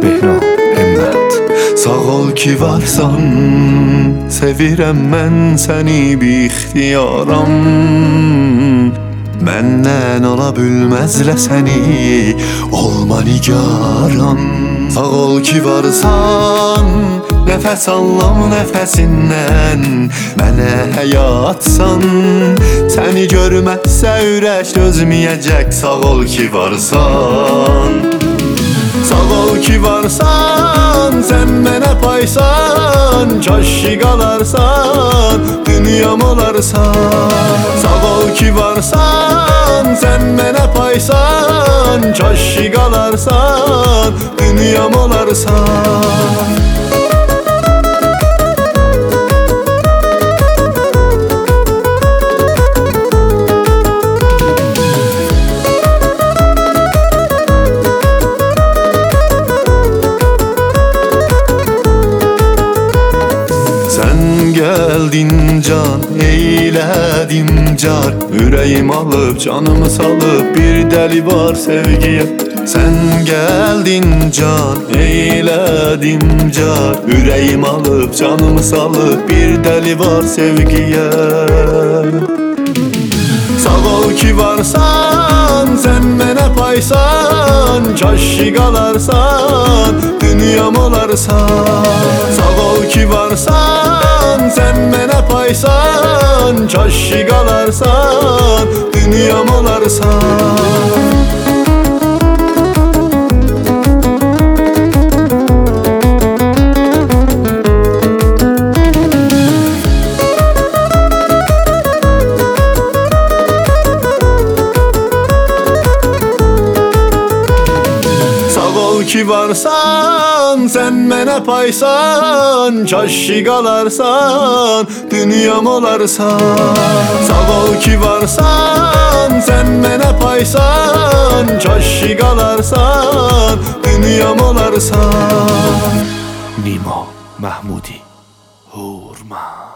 Behram Hemmət. Sağ ol ki varsan, sevirəm mən səni bixtiyaram. Məndən ala bilməzlə səni, olma nigaran. Sağ ol ki varsan, nəfəs alam nəfəsindən mənə həyatsan. Səni görməzsə ürək dözməyəcək. Sağ ol ki varsan, sağ ol ki varsan, sən mənə paysan. Kaşi qalarsan, dünyam olarsan. Sağ ol ki varsan, sən mənə paysan. Kaşi qalarsan, dünyam olarsan. Geldin can, eyledim car. Yüreğim alıp canımı salıp bir deli var sevgiye. Sen geldin can, eyledim car. Yüreğim alıp canımı salıp bir deli var sevgiye. Sağ ol ki varsan, sen mənə paysan. Kaşi qalarsan, dünyam olarsan. Sağ ol ki varsan, sen mənə paysan. Kaşi qalarsan, dünyam olarsan. Ki varsan, sen mənə paysan. Kaşi qalarsan, dünyam olarsan. Sağ ol ki varsan, sen mənə paysan. Kaşi qalarsan, dünyam olarsan. نیما محمودی هورمند.